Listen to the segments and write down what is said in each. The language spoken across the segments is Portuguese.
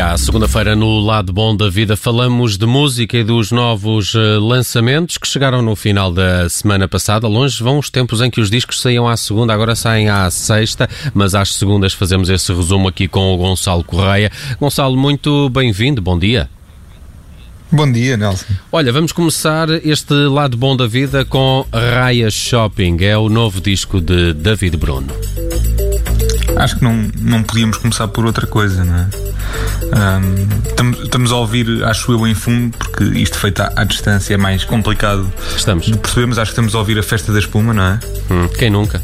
À segunda-feira, no Lado Bom da Vida, falamos de música e dos novos lançamentos que chegaram no final da semana passada. Longe vão os tempos em que os discos saíam à segunda, agora saem à sexta, mas às segundas fazemos esse resumo aqui com o Gonçalo Correia. Gonçalo, muito bem-vindo, bom dia. Bom dia, Nelson. Olha, vamos começar este Lado Bom da Vida com Raya Shopping, é o novo disco de David Bruno. Acho que não podíamos começar por outra coisa, não é? Estamos a ouvir, acho eu, em fundo, porque isto feito à distância é mais complicado. Estamos. Percebemos, acho que estamos a ouvir a Festa da Espuma, não é? Quem nunca?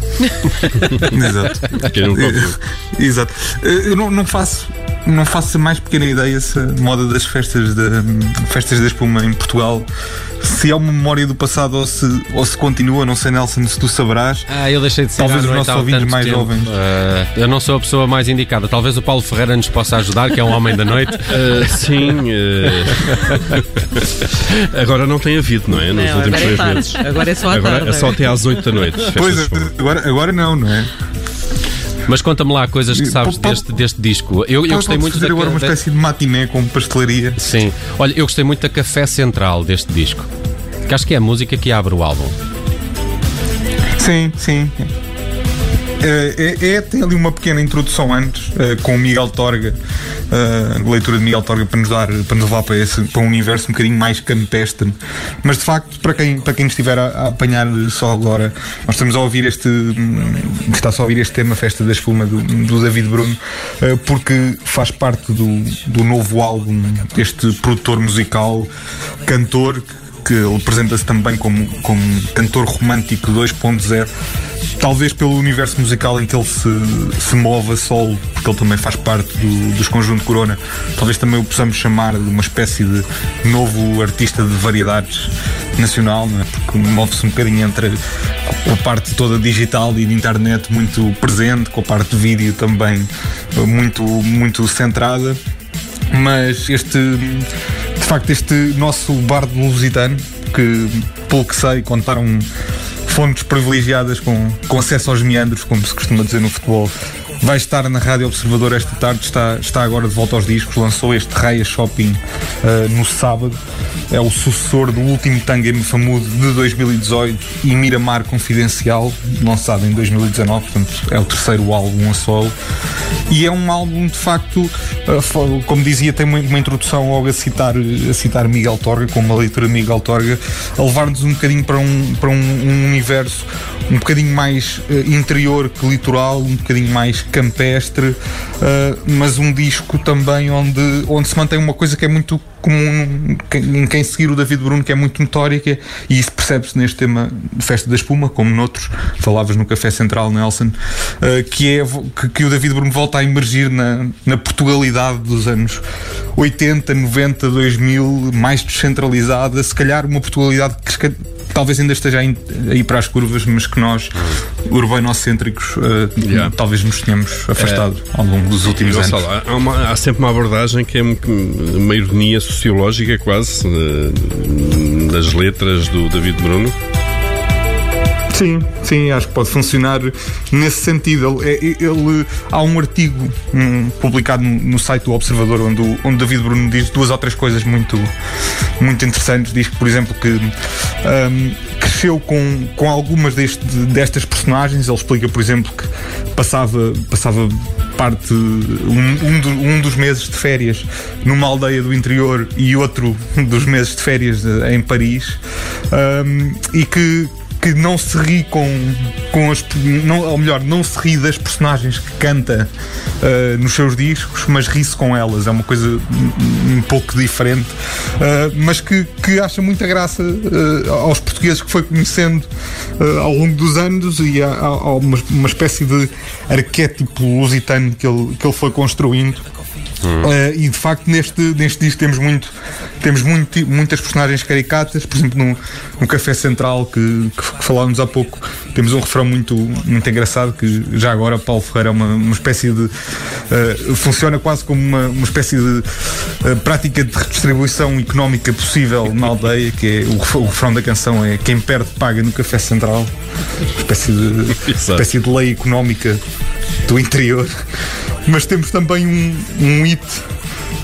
Exato. Quem nunca ouviu? Exato. Eu não faço a mais pequena ideia se a moda das festas da espuma em Portugal se é uma memória do passado ou se continua. Não sei, Nelson, se tu saberás. Eu deixei de ser. Talvez os nossos ouvintes mais jovens. Eu não sou a pessoa mais indicada. Talvez o Paulo Ferreira nos possa ajudar, que é um homem da noite. Sim. Agora não tem havido, não é? Nos últimos 6 meses. Agora é só à tarde. Agora é só até às 8 da noite. Pois, agora não é? Mas conta-me lá coisas que sabes deste disco. Eu gostei muito fazer agora uma espécie de matiné com pastelaria. Sim. Olha, eu gostei muito da Café Central deste disco, que acho que é a música que abre o álbum. Sim. Tem ali uma pequena introdução antes, com o Miguel Torga, a leitura de Miguel Torga para nos levar para um universo um bocadinho mais campestre. Mas de facto, para quem estiver a apanhar só agora, nós estamos a ouvir está-se a ouvir este tema, Festa da Espuma, do David Bruno, porque faz parte do novo álbum deste produtor musical, cantor, que ele apresenta-se também como cantor romântico 2.0, talvez pelo universo musical em que ele se move a solo, porque ele também faz parte dos Conjunto Corona. Talvez também o possamos chamar de uma espécie de novo artista de variedades nacional, não é? Porque move-se um bocadinho entre a parte toda digital e de internet muito presente, com a parte de vídeo também muito centrada. Mas de facto, este nosso bardo lusitano, que, pelo que sei, contaram fontes privilegiadas com acesso aos meandros, como se costuma dizer no futebol, vai estar na Rádio Observador esta tarde, está agora de volta aos discos, lançou este Raya Shopping no sábado. É o sucessor do último Tanguem Famudo de 2018 e Miramar Confidencial, lançado em 2019, portanto é o terceiro álbum a solo. E é um álbum, de facto, como dizia, tem uma introdução logo a citar Miguel Torga, com uma leitura de Miguel Torga, a levar-nos um bocadinho para um universo um bocadinho mais interior que litoral, um bocadinho mais campestre, mas um disco também onde se mantém uma coisa que é muito comum em quem seguir o David Bruno, que é muito notória, e isso percebe-se neste tema Festa da Espuma, como noutros, falavas no Café Central, Nelson, que o David Bruno volta a emergir na Portugalidade dos anos 80, 90, 2000, mais descentralizada, se calhar uma Portugalidade que talvez ainda esteja aí para as curvas, mas que nós, urbanocêntricos, talvez nos tenhamos afastado ao longo dos últimos anos. Há sempre uma abordagem que é uma ironia sociológica quase das letras do David Bruno. Sim, acho que pode funcionar nesse sentido. Há um artigo publicado no site do Observador onde David Bruno diz 2 ou 3 coisas muito interessantes. Diz que, por exemplo, que cresceu com algumas destas personagens. Ele explica, por exemplo, que passava parte um dos meses de férias numa aldeia do interior e outro dos meses de férias em Paris, e que não se ri não se ri das personagens que canta nos seus discos, mas ri-se com elas. É uma coisa um pouco diferente, mas que acha muita graça aos portugueses que foi conhecendo ao longo dos anos, e há uma espécie de arquétipo lusitano que ele foi construindo. E de facto neste disco temos muitas personagens caricatas. Por exemplo, no Café Central que falávamos há pouco, temos um refrão muito engraçado, que já agora Paulo Ferreira é uma espécie de funciona quase como uma espécie de prática de redistribuição económica possível na aldeia, que é o refrão da canção é: quem perde paga no Café Central. Uma espécie de lei económica do interior. Mas temos também um hit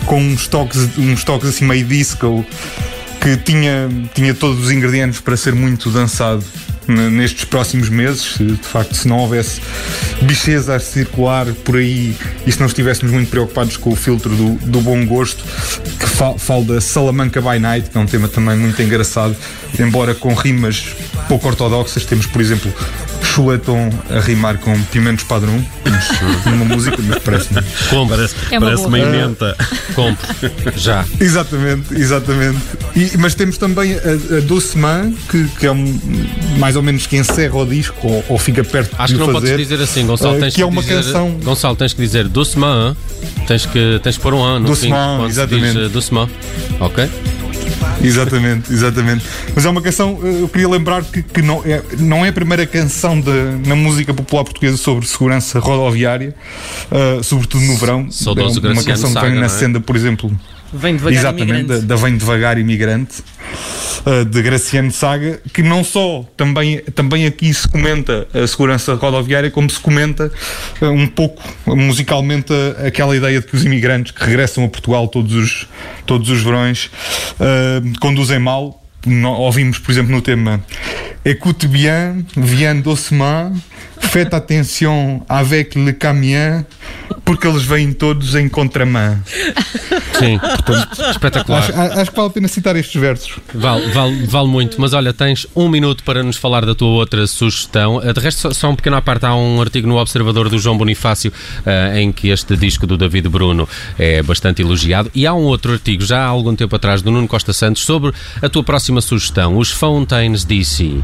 com uns toques assim meio disco, que tinha todos os ingredientes para ser muito dançado nestes próximos meses. De facto, se não houvesse bichês a circular por aí e se não estivéssemos muito preocupados com o filtro do bom gosto, que falo da Salamanca by Night, que é um tema também muito engraçado, embora com rimas pouco ortodoxas. Temos, por exemplo, chuleton a rimar com pimentos padrão, numa música, mas parece-me. Parece uma emenda. Compro, já. Exatamente. Mas temos também a Doucement, que é mais ou menos que encerra o disco, ou fica perto de fazer. Acho que não podes dizer assim, Gonçalo. Que é uma canção. Gonçalo, tens que dizer Doucement. Tens que pôr um ano no fim. Exatamente. Doucement. Ok? Exatamente. Mas é uma canção, eu queria lembrar que não é a primeira canção na música popular portuguesa sobre segurança rodoviária, sobretudo no verão. Saudoso uma canção Saga, que vem na não é? senda, por exemplo. Vem devagar, exatamente, imigrante. da Vem Devagar Imigrante, de Graciano Saga, que não só também aqui se comenta a segurança rodoviária, como se comenta um pouco musicalmente aquela ideia de que os imigrantes que regressam a Portugal todos os verões conduzem mal. Ouvimos, por exemplo, no tema Écoute bien, viens doucement, faites attention avec le camion, porque eles vêm todos em contramão. Sim, portanto, espetacular. Acho que vale a pena citar estes versos. Vale muito, mas olha, tens 1 minuto para nos falar da tua outra sugestão. De resto, só um pequeno à parte, há um artigo no Observador do João Bonifácio em que este disco do David Bruno é bastante elogiado, e há um outro artigo, já há algum tempo atrás, do Nuno Costa Santos, sobre a tua próxima sugestão, os Fountains DC.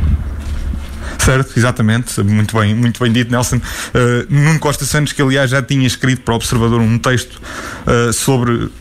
Certo, exatamente, muito bem dito, Nelson. Nuno Costa Santos, que aliás já tinha escrito para o Observador um texto sobre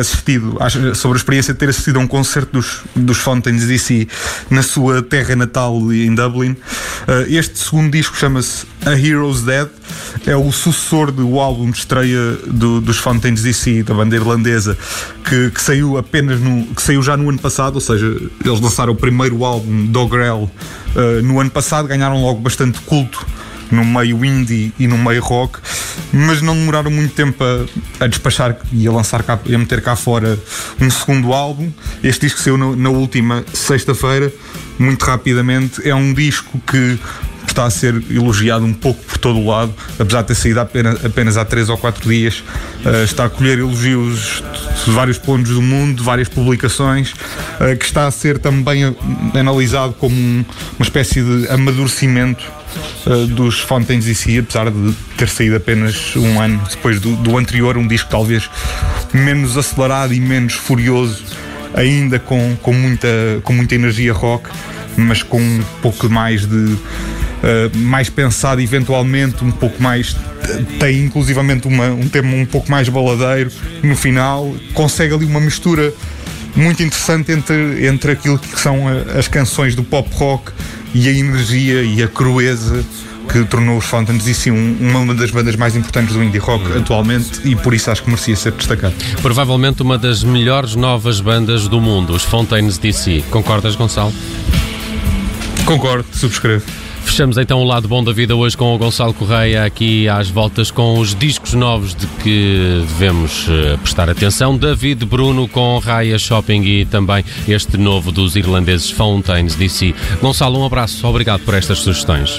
a experiência de ter assistido a um concerto dos Fountains DC na sua terra natal em Dublin. Este segundo disco chama-se A Hero's Dead, é o sucessor do álbum de estreia dos Fountains DC, da banda irlandesa, que saiu já no ano passado, ou seja, eles lançaram o primeiro álbum, Dogrel, no ano passado, ganharam logo bastante culto no meio indie e no meio rock, mas não demoraram muito tempo a despachar e a meter cá fora um segundo álbum. Este disco saiu na última sexta-feira, muito rapidamente. É um disco que está a ser elogiado um pouco por todo o lado, apesar de ter saído apenas há 3 ou 4 dias. Está a colher elogios de vários pontos do mundo, de várias publicações, que está a ser também analisado como uma espécie de amadurecimento dos Fountains DC, apesar de ter saído apenas um ano depois do anterior, um disco talvez menos acelerado e menos furioso, ainda com muita energia rock, mas com um pouco mais de mais pensado, eventualmente um pouco mais, tem inclusivamente um tema um pouco mais baladeiro no final. Consegue ali uma mistura muito interessante entre aquilo que são as canções do pop rock e a energia e a crueza que tornou os Fountains DC uma das bandas mais importantes do indie rock atualmente, e por isso acho que merecia ser destacado. Provavelmente uma das melhores novas bandas do mundo, os Fountains DC. Concordas, Gonçalo? Concordo, subscrevo. Fechamos então o lado bom da vida hoje com o Gonçalo Correia, aqui às voltas com os discos novos de que devemos prestar atenção. David Bruno com Raya Shopping e também este novo dos irlandeses Fountains DC. Gonçalo, um abraço, obrigado por estas sugestões.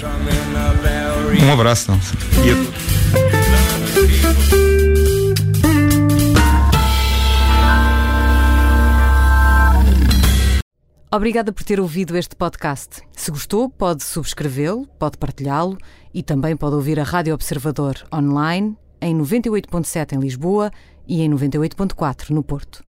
Um abraço, não. Obrigada por ter ouvido este podcast. Se gostou, pode subscrevê-lo, pode partilhá-lo e também pode ouvir a Rádio Observador online em 98.7 em Lisboa e em 98.4 no Porto.